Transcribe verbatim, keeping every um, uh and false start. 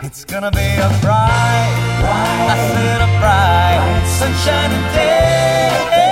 It's gonna be a bright, bright, I said a bright, sunshiny day.